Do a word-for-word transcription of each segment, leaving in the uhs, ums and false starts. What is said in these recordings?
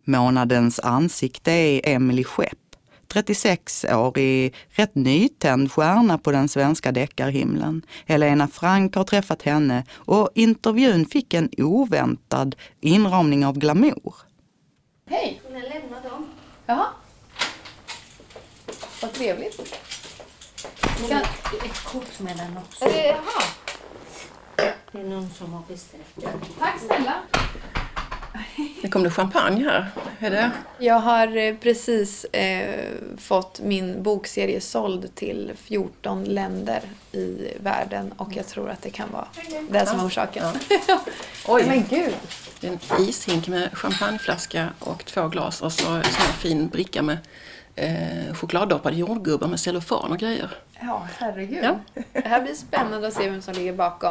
Månadens ansikte är Emily Skepp, trettiosex-årig, rätt nytänd stjärna på den svenska deckarhimlen. Helena Frank har träffat henne och intervjun fick en oväntad inramning av glamour. Hej! Får jag lämna dem? Jaha. Vad trevligt. Men Kan... ett kort med den också. Är det, jaha. Det är någon som har beställt. Tack snälla. Det kom det champagne här. Är det? Jag har eh, precis eh, fått min bokserie såld till fjorton länder i världen. Och jag tror att det kan vara det som är orsaken. Ja. Oj. Men gud. Det är en ishink med champagneflaska och två glas. Och så en sån här fin bricka med eh, chokladdoppade jordgubbar med cellofan och grejer. Ja, herregud. Ja. Det här blir spännande att se vem som ligger bakom.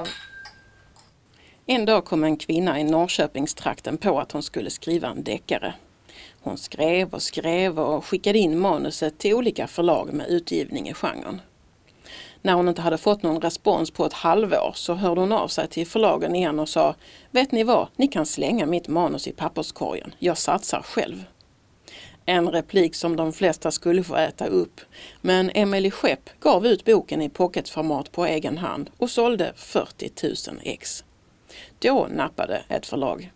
En dag kom en kvinna i Norrköpingstrakten på att hon skulle skriva en deckare. Hon skrev och skrev och skickade in manuset till olika förlag med utgivning i genren. När hon inte hade fått någon respons på ett halvår så hörde hon av sig till förlagen igen och sa: vet ni vad, ni kan slänga mitt manus i papperskorgen, jag satsar själv. En replik som de flesta skulle få äta upp, men Emily Skepp gav ut boken i pocketformat på egen hand och sålde fyrtio tusen ex. Då nappade ett förlag.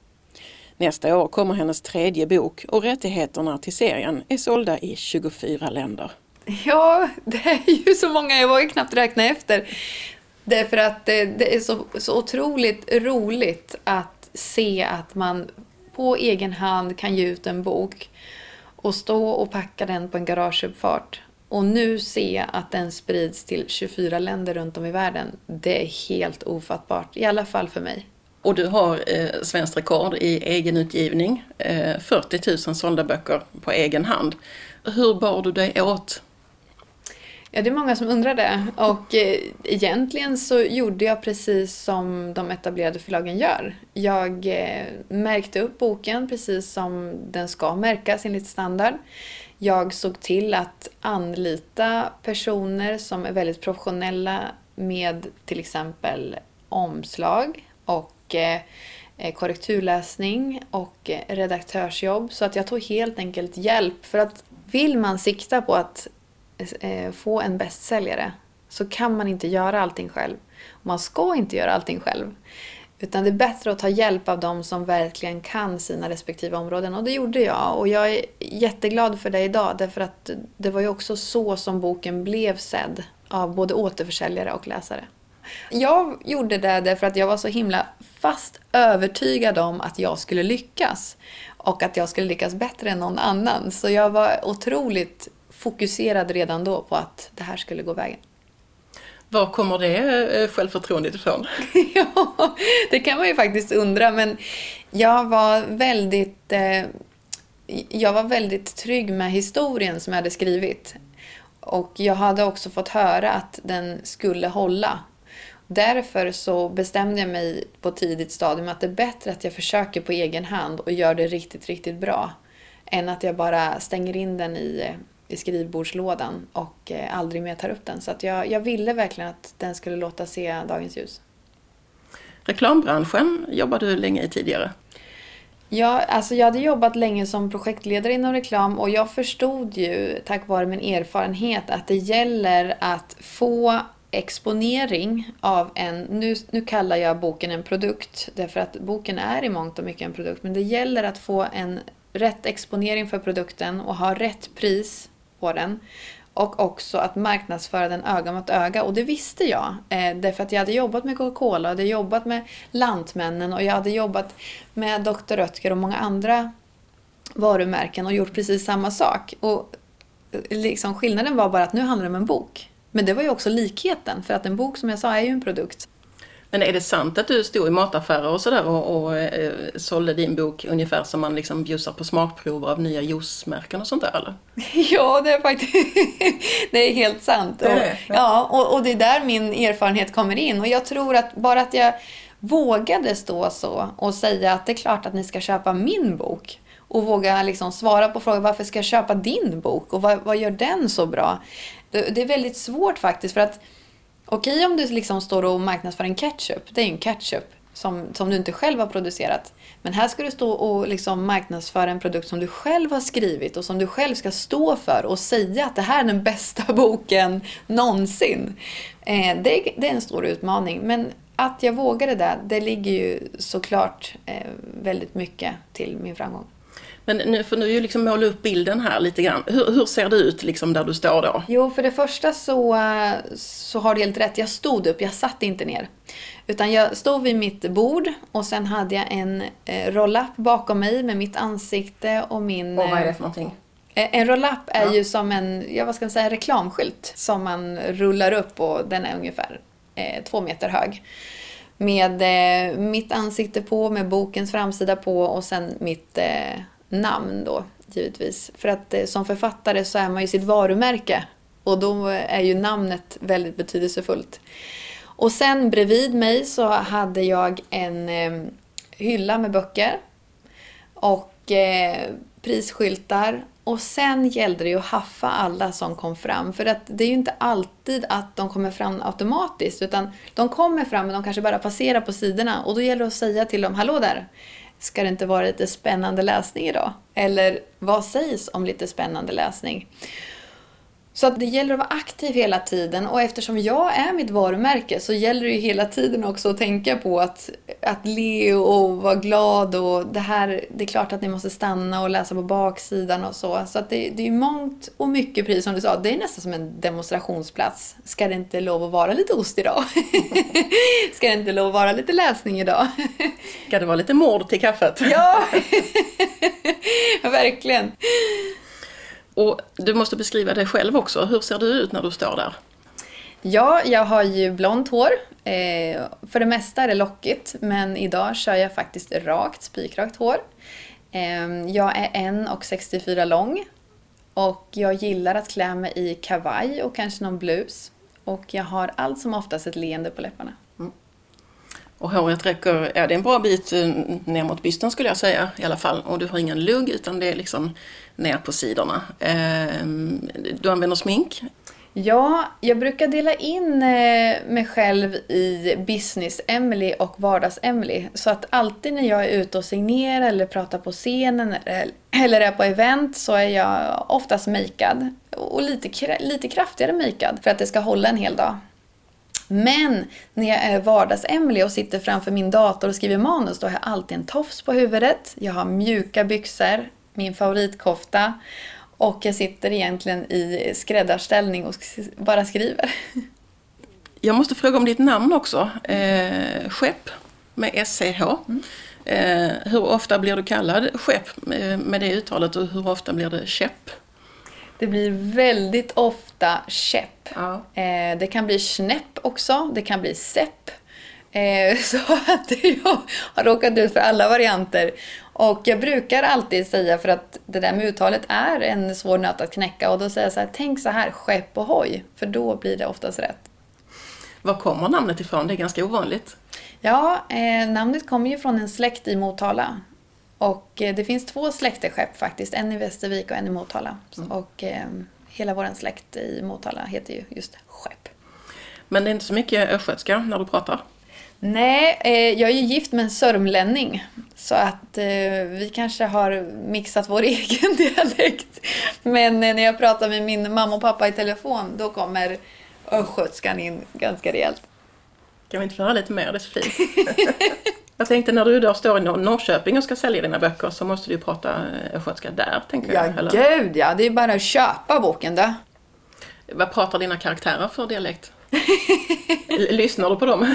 Nästa år kommer hennes tredje bok och rättigheterna till serien är sålda i tjugofyra länder. Ja, det är ju så många, jag vågar knappt räkna efter. Därför att det, det är så, så otroligt roligt att se att man på egen hand kan ge ut en bok och stå och packa den på en garageuppfart. Och nu se att den sprids till tjugofyra länder runt om i världen, det är helt ofattbart, i alla fall för mig. Och du har eh, svenskt rekord i egenutgivning, eh, fyrtio tusen sålda böcker på egen hand. Hur bar du dig åt? Ja, det är många som undrar det. Och eh, egentligen så gjorde jag precis som de etablerade förlagen gör. Jag eh, märkte upp boken precis som den ska märkas enligt standard. Jag såg till att anlita personer som är väldigt professionella med till exempel omslag och eh, korrekturläsning och eh, redaktörsjobb. Så att jag tog helt enkelt hjälp. För att vill man sikta på att eh, få en bästsäljare så kan man inte göra allting själv. Man ska inte göra allting själv. Utan det är bättre att ta hjälp av dem som verkligen kan sina respektive områden. Och det gjorde jag. Och jag är jätteglad för det idag. Därför att det var ju också så som boken blev sedd av både återförsäljare och läsare. Jag gjorde det därför att jag var så himla fast övertygad om att jag skulle lyckas. Och att jag skulle lyckas bättre än någon annan. Så jag var otroligt fokuserad redan då på att det här skulle gå vägen. Var kommer det självförtroendet ifrån? Ja, det kan man ju faktiskt undra. Men jag var väldigt, eh, jag var väldigt trygg med historien som jag hade skrivit. Och jag hade också fått höra att den skulle hålla. Därför så bestämde jag mig på tidigt stadium att det är bättre att jag försöker på egen hand och gör det riktigt, riktigt bra. Än att jag bara stänger in den i... i skrivbordslådan och eh, aldrig mer tar upp den. Så att jag, jag ville verkligen att den skulle låta se dagens ljus. Reklambranschen jobbade du länge i tidigare? Ja, alltså jag hade jobbat länge som projektledare inom reklam och jag förstod ju tack vare min erfarenhet att det gäller att få exponering av en, nu, nu kallar jag boken en produkt därför att boken är i mångt och mycket en produkt, men det gäller att få en rätt exponering för produkten och ha rätt pris på den. Och också att marknadsföra den öga mot öga. Och det visste jag. Eh, därför att jag hade jobbat med Coca-Cola. Jag hade jobbat med Lantmännen. Och jag hade jobbat med doktor Röttger och många andra varumärken. Och gjort precis samma sak. Och liksom, skillnaden var bara att nu handlar det om en bok. Men det var ju också likheten. För att en bok som jag sa är ju en produkt. Men är det sant att du stod i mataffärer och sådär och, och eh, sålde din bok ungefär som man liksom bjussar på smakprover av nya juicemärken och sånt där, eller? Ja, det är faktiskt det är helt sant. Det är det, och, ja, och, och det är där min erfarenhet kommer in. Och jag tror att bara att jag vågade stå så och säga att det är klart att ni ska köpa min bok. Och våga liksom svara på frågan varför ska jag köpa din bok och vad, vad gör den så bra? Det, det är väldigt svårt faktiskt för att okej, om du liksom står och marknadsför en ketchup, det är ju en ketchup. som, som du inte själv har producerat. Men här ska du stå och liksom marknadsföra en produkt som du själv har skrivit och som du själv ska stå för och säga att det här är den bästa boken någonsin. Eh, det, det är en stor utmaning, men att jag vågade det, det ligger ju såklart eh, väldigt mycket till min framgång. Men nu får du ju liksom måla upp bilden här lite grann. Hur, hur ser det ut liksom där du står då? Jo, för det första så, så har du helt rätt. Jag stod upp, jag satt inte ner. Utan jag stod vid mitt bord och sen hade jag en eh, roll-up bakom mig med mitt ansikte och min... Och vad är det för någonting? Eh, en roll-up är Ja. ju som en, ja, vad ska man säga, reklamskylt som man rullar upp och den är ungefär eh, två meter hög. Med eh, mitt ansikte på, med bokens framsida på och sen mitt... Eh, namn då, givetvis. För att eh, som författare så är man ju sitt varumärke. Och då är ju namnet väldigt betydelsefullt. Och sen bredvid mig så hade jag en eh, hylla med böcker. Och eh, prisskyltar. Och sen gällde det ju att haffa alla som kom fram. För att det är ju inte alltid att de kommer fram automatiskt. Utan de kommer fram men de kanske bara passerar på sidorna. Och då gäller det att säga till dem, hallå där. Ska det inte vara lite spännande läsning idag? Eller vad sägs om lite spännande läsning? Så att det gäller att vara aktiv hela tiden. Och eftersom jag är mitt varumärke så gäller det ju hela tiden också att tänka på att, att le och vara glad. Och det här, det är klart att ni måste stanna och läsa på baksidan och så. Så att det, det är ju mångt och mycket pris som du sa. Det är nästan som en demonstrationsplats. Ska det inte lov att vara lite ost idag? Ska det inte lov att vara lite läsning idag? Ska det vara lite mord till kaffet? Ja, verkligen. Och du måste beskriva dig själv också. Hur ser du ut när du står där? Ja, jag har ju blont hår. Eh, för det mesta är det lockigt, men idag kör jag faktiskt rakt, spikrakt hår. Eh, jag är en komma sextiofyra lång och jag gillar att klä mig i kavaj och kanske någon blus. Och jag har allt som oftast ett leende på läpparna. Och håret räcker, ja, det är en bra bit ner mot bysten skulle jag säga i alla fall. Och du har ingen lugg utan det är liksom ner på sidorna. Eh, du använder smink? Ja, jag brukar dela in mig själv i business-Emily och vardags-Emily. Så att alltid när jag är ute och signerar eller pratar på scenen eller är på event så är jag oftast makead. Och lite, lite kraftigare makead för att det ska hålla en hel dag. Men när jag är vardags-Emily och sitter framför min dator och skriver manus, då har jag alltid en tofs på huvudet. Jag har mjuka byxor, min favoritkofta och jag sitter egentligen i skräddarställning och bara skriver. Jag måste fråga om ditt namn också. Eh, Skepp med S C H. Mm. Eh, hur ofta blir du kallad Skepp med det uttalet och hur ofta blir det Käpp? Det blir väldigt ofta käpp. Ja. Eh, det kan bli snäpp också. Det kan bli sepp. Eh, så att jag har råkat ut för alla varianter. Och jag brukar alltid säga, för att det där med uttalet är en svår nöt att knäcka. Och då säger jag så här, tänk så här, skepp och hoj. För då blir det oftast rätt. Var kommer namnet ifrån? Det är ganska ovanligt. Ja, eh, namnet kommer ju från en släkt i Motala. Och det finns två släkteskepp faktiskt, en i Västervik och en i Motala. Mm. Och eh, hela vår släkt i Motala heter ju just Skepp. Men det är inte så mycket östgötska när du pratar? Nej, eh, jag är ju gift med en sörmlänning. Så att eh, vi kanske har mixat vår egen dialekt. Men eh, när jag pratar med min mamma och pappa i telefon, då kommer östgötskan in ganska rejält. Kan vi inte få höra lite mer? Det är så fint. Jag tänkte när du då står i Norrköping och ska sälja dina böcker så måste du prata östgötska där, tänker ja, jag. Eller? Gud ja, det är bara att köpa boken då. Vad pratar dina karaktärer för dialekt? Lyssnar du på dem?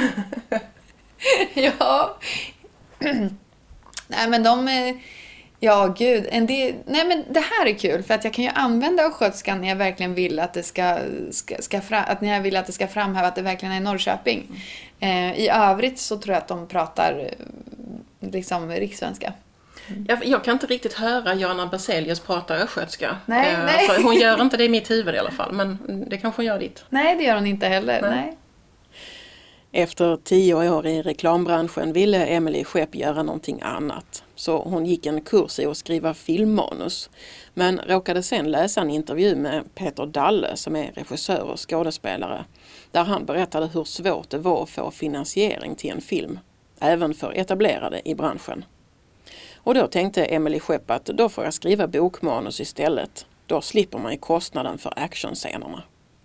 Ja. Nej men de är... Ja gud, en del... Nej men det här är kul för att jag kan ju använda östgötskan när jag verkligen vill att det ska, ska, ska fram... att när jag vill att det ska framhäva att det verkligen är Norrköping. Mm. Eh, I övrigt så tror jag att de pratar liksom rikssvenska. Mm. Jag, jag kan inte riktigt höra Johanna Berzelius prata östgötska. Nej, eh, nej. Så hon gör inte det i mitt huvud i alla fall, men det kanske hon gör ditt. Nej, det gör hon inte heller. Nej. Nej. Efter tio år i reklambranschen ville Emily Skepp göra någonting annat. Så hon gick en kurs i att skriva filmmanus. Men råkade sen läsa en intervju med Peter Dalle som är regissör och skådespelare. Där han berättade hur svårt det var att få finansiering till en film. även för etablerade i branschen. Och då tänkte Emily Skepp att då får jag skriva bokmanus istället. Då slipper man ju kostnaden för actionscenerna.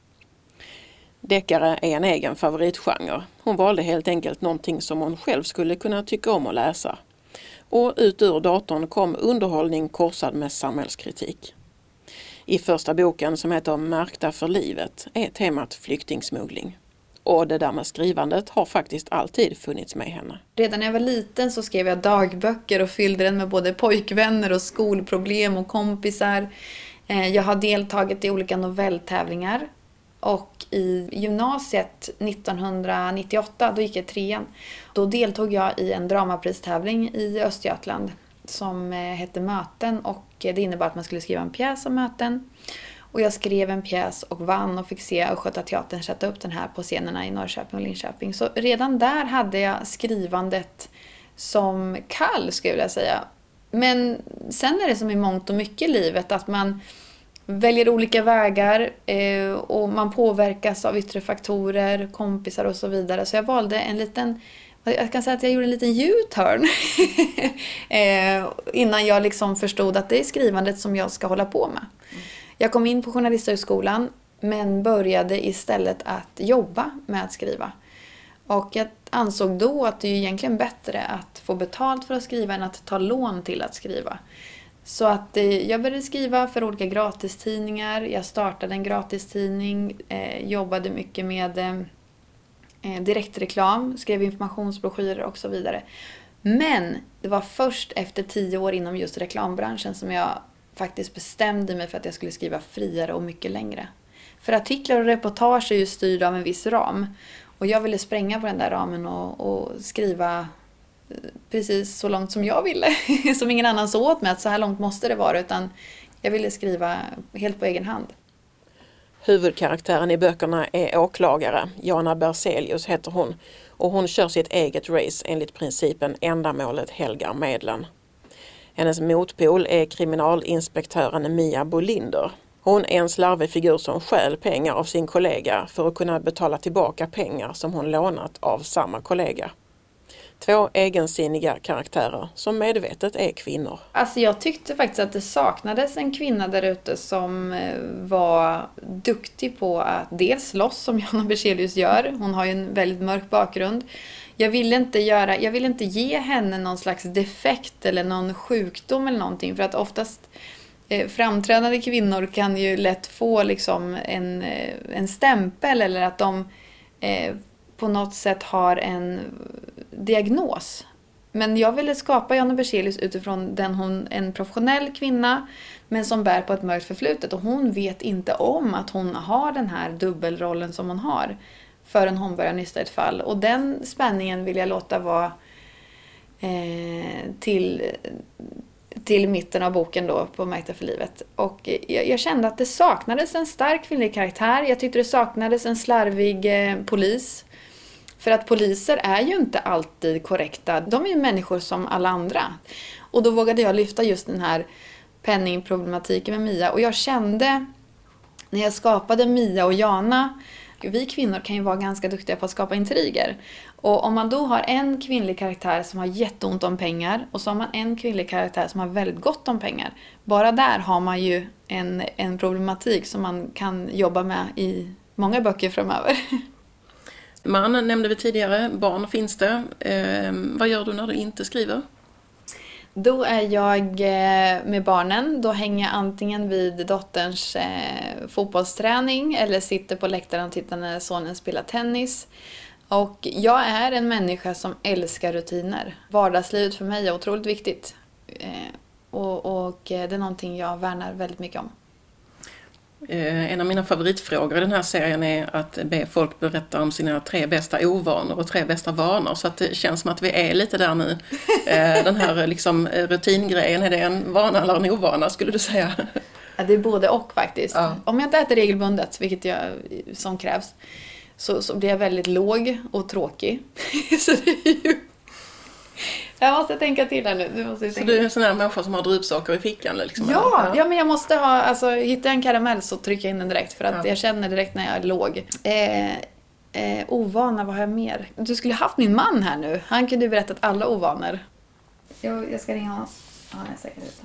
Deckare är en egen favoritgenre. Hon valde helt enkelt någonting som hon själv skulle kunna tycka om att läsa. Och ut ur datorn kom underhållning korsad med samhällskritik. I första boken, som heter Märkta för livet, är temat flyktingsmuggling. Och det där med skrivandet har faktiskt alltid funnits med henne. Redan när jag var liten så skrev jag dagböcker och fyllde den med både pojkvänner och skolproblem och kompisar. Jag har deltagit i olika novelltävlingar. Och i gymnasiet nittonhundranittioåtta, då gick jag trean, då deltog jag i en dramapristävling i Östergötland som hette Möten, och det innebar att man skulle skriva en pjäs om möten. Och jag skrev en pjäs och vann och fick se Östgötateatern sätta upp den här på scenerna i Norrköping och Linköping. Så redan där hade jag skrivandet som kall, skulle jag säga. Men sen är det som i mångt och mycket i livet att man väljer olika vägar eh, och man påverkas av yttre faktorer, kompisar och så vidare. Så jag valde en liten, jag kan säga att jag gjorde en liten U-turn eh, innan jag liksom förstod att det är skrivandet som jag ska hålla på med. Mm. Jag kom in på Journalisthögskolan men började istället att jobba med att skriva. Och jag ansåg då att det är egentligen bättre att få betalt för att skriva än att ta lån till att skriva. Så att eh, jag började skriva för olika gratistidningar. Jag startade en gratistidning, eh, jobbade mycket med eh, direktreklam, skrev informationsbroschyrer och så vidare. Men det var först efter tio år inom just reklambranschen som jag faktiskt bestämde mig för att jag skulle skriva friare och mycket längre. För artiklar och reportage är ju styrda av en viss ram. Och jag ville spränga på den där ramen och, och skriva precis så långt som jag ville. Som ingen annan så åt mig att så här långt måste det vara, utan jag ville skriva helt på egen hand. Huvudkaraktären i böckerna är åklagare. Jana Berzelius heter hon. Och hon kör sitt eget race enligt principen ändamålet helgar medlen. Hennes motpol är kriminalinspektören Mia Bolinder. Hon är en slarvig figur som stjäl pengar av sin kollega för att kunna betala tillbaka pengar som hon lånat av samma kollega. Två egensinniga karaktärer som medvetet är kvinnor. Alltså jag tyckte faktiskt att det saknades en kvinna där ute som var duktig på att dels slåss som Jana Berzelius gör. Hon har ju en väldigt mörk bakgrund. Jag ville inte göra, jag ville inte ge henne någon slags defekt eller någon sjukdom eller någonting, för att oftast eh, framträdande kvinnor kan ju lätt få liksom en, en stämpel eller att de eh, på något sätt har en diagnos. Men jag ville skapa Jana Berzelius utifrån den hon, en professionell kvinna men som bär på ett mörkt förflutet, och hon vet inte om att hon har den här dubbelrollen som hon har förrän hon börjar nysta ett fall. Och den spänningen vill jag låta vara eh, till, till mitten av boken då på Märkta för livet. Och jag, jag kände att det saknades en stark kvinnlig karaktär. Jag tyckte det saknades en slarvig eh, polis. För att poliser är ju inte alltid korrekta. De är ju människor som alla andra. Och då vågade jag lyfta just den här penningproblematiken med Mia. Och jag kände när jag skapade Mia och Jana, vi kvinnor kan ju vara ganska duktiga på att skapa intriger. Och om man då har en kvinnlig karaktär som har jätteont om pengar och så har man en kvinnlig karaktär som har väldigt gott om pengar. Bara där har man ju en, en problematik som man kan jobba med i många böcker framöver. Man nämnde vi tidigare, barn finns det. Eh, vad gör du när du inte skriver? Då är jag med barnen. Då hänger jag antingen vid dotterns eh, fotbollsträning eller sitter på läktaren och tittar när sonen spelar tennis. Och jag är en människa som älskar rutiner. Vardagslivet för mig är otroligt viktigt. Eh, och, och det är någonting jag värnar väldigt mycket om. En av mina favoritfrågor i den här serien är att be folk berätta om sina tre bästa ovanor och tre bästa vanor. Så att det känns som att vi är lite där nu. Den här liksom rutingrejen, är det en vana eller en ovana skulle du säga? Ja, det är både och faktiskt. Ja. Om jag inte äter regelbundet, vilket jag, som krävs, så, så blir jag väldigt låg och tråkig. Så det är ju... Jag måste tänka till här nu. Du måste så tänka. du är en sån här människa som har druvsocker i fickan? Liksom, ja, ja, ja, men jag måste ha... Alltså, hittar jag en karamell så trycker jag in den direkt. För att ja. jag känner direkt när jag är låg. Eh, Eh, ovana, vad har jag mer? Du skulle haft min man här nu. Han kunde ju berättat alla ovanor. Jag, jag ska ringa honom. Ja, han är säkert ute.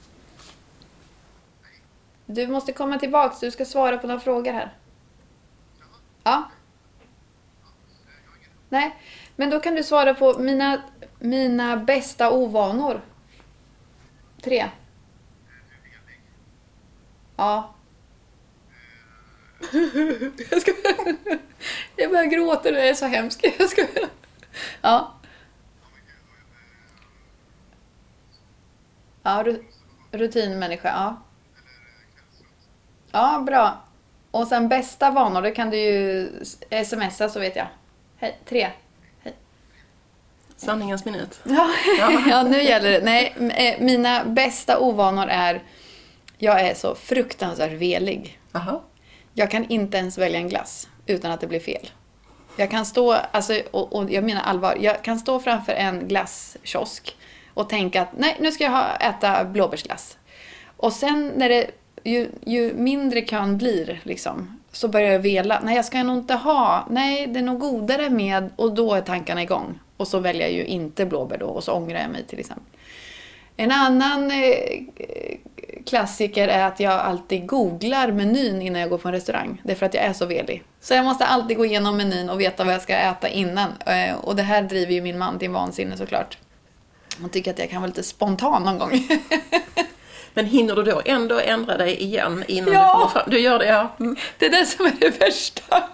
Du måste komma tillbaka. Du ska svara på några frågor här. Ja. Nej, men då kan du svara på mina, mina bästa ovanor. Tre. Ja. Jag ska... Jag börjar gråta, det är så hemskt. Jag ska... Ja. Ja, rutinmänniska, ja. Ja, bra. Och sen bästa vanor, det kan du ju smsa så vet jag. Hej, tre. Hej. Sanningens minut. Ja, ja, nu gäller det. Nej, mina bästa ovanor är... Jag är så fruktansvärt velig. Aha. Jag kan inte ens välja en glass utan att det blir fel. Jag kan stå, alltså, och, och jag menar allvar, jag kan stå framför en glasskiosk och tänka att nej, nu ska jag ha, äta blåbärsglass. Och sen när det, ju, ju mindre kön blir liksom, så börjar jag vela. Nej, jag ska nog inte ha, nej, det är nog godare med, och då är tankarna igång. Och så väljer jag ju inte blåbär då, och så ångrar jag mig till exempel. En annan eh, klassiker är att jag alltid googlar menyn innan jag går på en restaurang. Det är för att jag är så velig. Så jag måste alltid gå igenom menyn och veta vad jag ska äta innan. Eh, och det här driver ju min man till vansinne såklart. Han tycker att jag kan vara lite spontan någon gång. Men hinner du då ändå ändra dig igen innan ja. du kommer fram? Du gör det, ja. Mm. Det är det som är det värsta.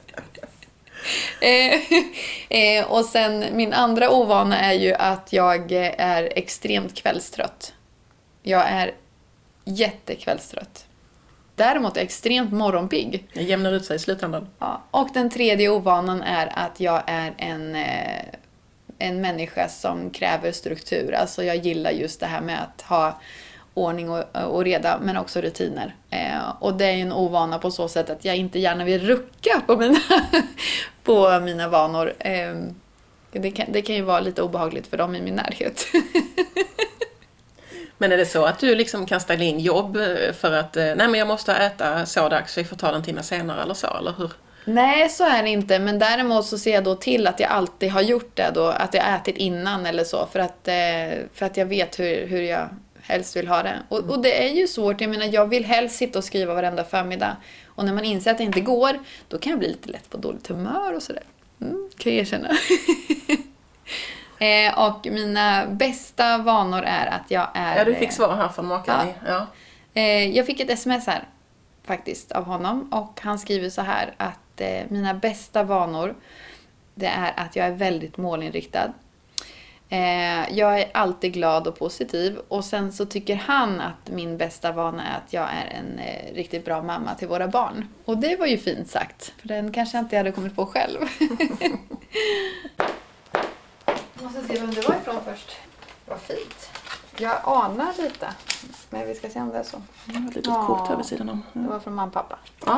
eh, eh, och sen min andra ovana är ju att jag är extremt kvällstrött. Jag är jättekvällstrött. Däremot är jag extremt morgonpigg. Jag jämnar ut sig i slutändan. Ja. Och den tredje ovanan är att jag är en, eh, en människa som kräver struktur. Alltså jag gillar just det här med att ha ordning och, och reda, men också rutiner. Eh, och det är ju en ovana på så sätt att jag inte gärna vill rucka på mina, på mina vanor. Eh, det, kan, det kan ju vara lite obehagligt för dem i min närhet. Men är det så att du liksom kan ställa in jobb för att nej men jag måste äta så dags så vi får ta den timma senare eller så, eller hur? Nej, så är det inte. Men däremot så ser jag då till att jag alltid har gjort det då, att jag ätit innan eller så, för att, för att jag vet hur, hur jag helst vill ha det. Och, och det är ju svårt, jag menar jag vill helst sitta och skriva varenda förmiddag. Och när man inser att det inte går, då kan jag bli lite lätt på dåligt humör och sådär. Mm, kan jag erkänna. eh, och mina bästa vanor är att jag är... Ja, du fick svar här från makan. Ja. Ja. Eh, jag fick ett sms här faktiskt av honom. Och han skriver så här att eh, mina bästa vanor, det är att jag är väldigt målinriktad. Eh, jag är alltid glad och positiv. Och sen så tycker han att min bästa vana är att jag är en eh, riktigt bra mamma till våra barn. Och det var ju fint sagt. För den kanske jag inte hade kommit på själv. Jag måste se vem det var ifrån först. Vad fint. Jag anar lite. Men vi ska se om det är så. Mm, ett litet kort här vid sidan om. Ja. Det var från mamma och pappa. Ah.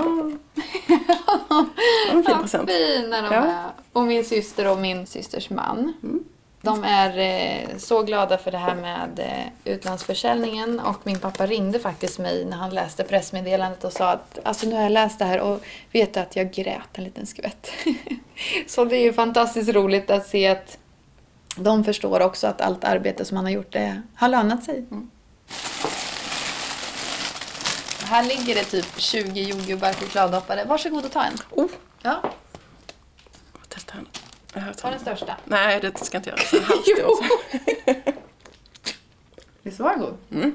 En fin present. Fina de ja. är. Och min syster och min systers man. Mm. De är eh, så glada för det här med eh, utlandsförsäljningen. Och min pappa ringde faktiskt mig när han läste pressmeddelandet och sa att alltså nu har jag läst det här och vet att jag grät en liten skvätt. Så det är ju fantastiskt roligt att se att de förstår också att allt arbete som han har gjort det har lönat sig. Mm. Här ligger det typ tjugo jordgubbar chokladdoppade. Varsågod och ta en. Oh. Ja. Testa den. Jag ta den största. Nej, det ska inte jag göra. Så halvstor. Visst var den god? Mm.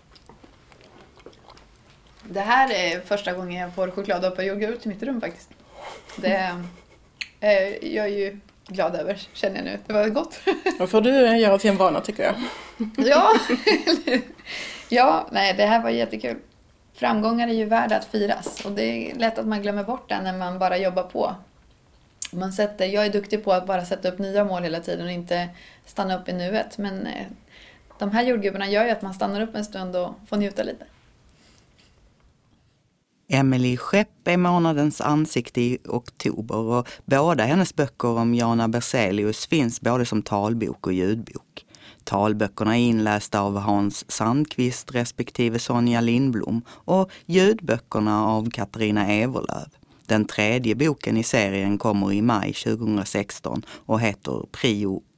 Det här är första gången jag får chokladdoppad yoghurt i mitt rum faktiskt. Det är jag är ju glad över, känner jag nu. Det var gott. Då får du göra till en vana, tycker jag. Ja, ja, nej, det här var jättekul. Framgångar är ju värda att firas. Och det är lätt att man glömmer bort det när man bara jobbar på. Man sätter, jag är duktig på att bara sätta upp nya mål hela tiden och inte stanna upp i nuet. Men de här jordgubbarna gör ju att man stannar upp en stund och får njuta lite. Emelie Schepp är månadens ansikte i oktober och båda hennes böcker om Jana Berzelius finns både som talbok och ljudbok. Talböckerna är inlästa av Hans Sandqvist respektive Sonja Lindblom och ljudböckerna av Katarina Everlöv. Den tredje boken i serien kommer i maj tjugohundrasexton och heter Prio